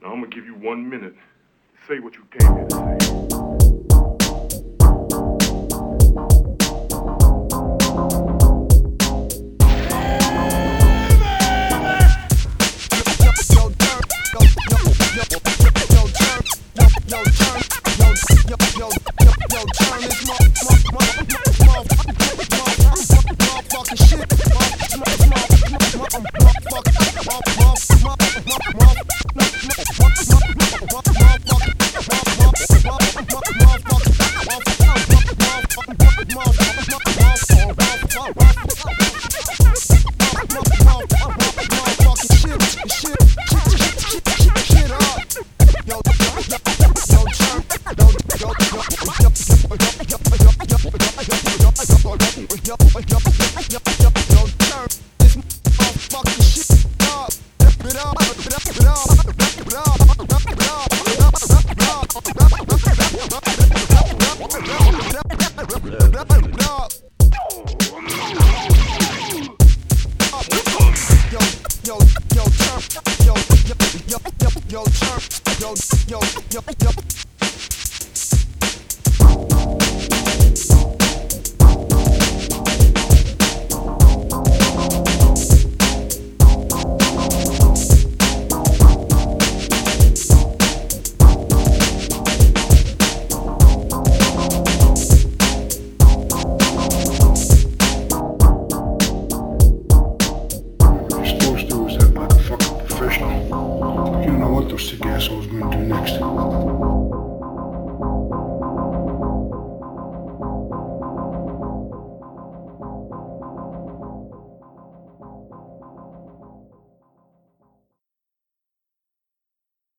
Now I'm gonna give you 1 minute to say what you came here to say. You don't know what those sick assholes are gonna do next.